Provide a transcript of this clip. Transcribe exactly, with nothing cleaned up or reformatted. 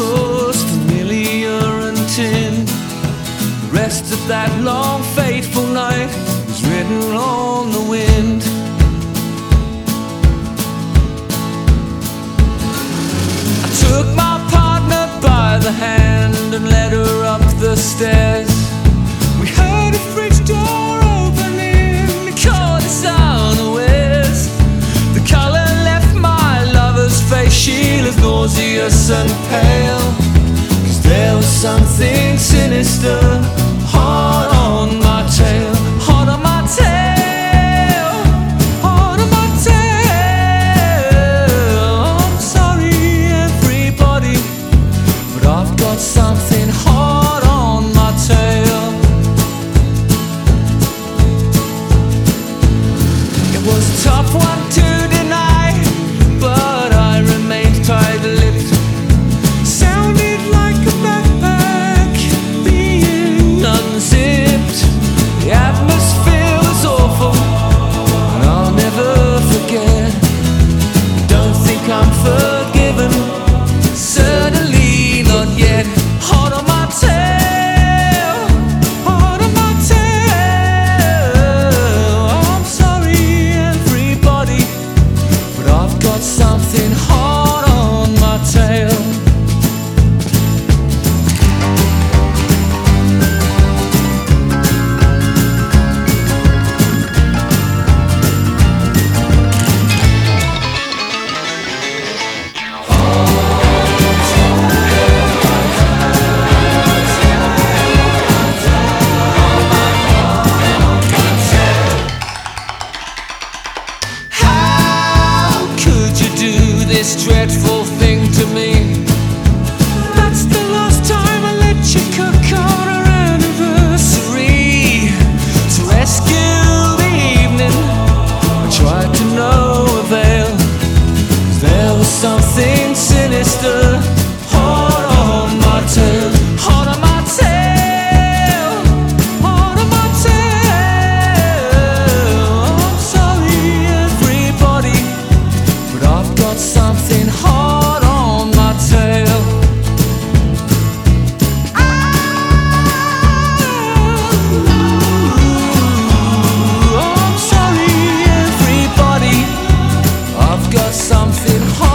was familiar and tin. The rest of that long fateful night was written on the wind. I took my partner by the hand and led her up the stairs. We heard a fridge door opening, it caught us unawares. The colour left my lover's face, she looked nauseous and pale, 'cause there was something sinister hard on my tail, hard on my tail, hard on my tail. I'm sorry everybody, but I've got something hard on my tail. It was a tough one to deny, but I remained tight-lipped. Sounded like a backpack being unzipped. The atmosphere was awful, and I'll never forget. Don't think I'm forgiven, certainly not yet. Hard on my tail, hard on my tail. I'm sorry everybody, but I've got something hard on my tail. How could you do this dreadful thing to me? That's the last time I let you cook on our anniversary. To rescue the evening, I tried to no avail, 'cause there was something sinister hard on my tail, hard on my tail, hard on my tail. I'm sorry everybody, but I've got something hard on my tail. I'm sorry everybody, I've got something hard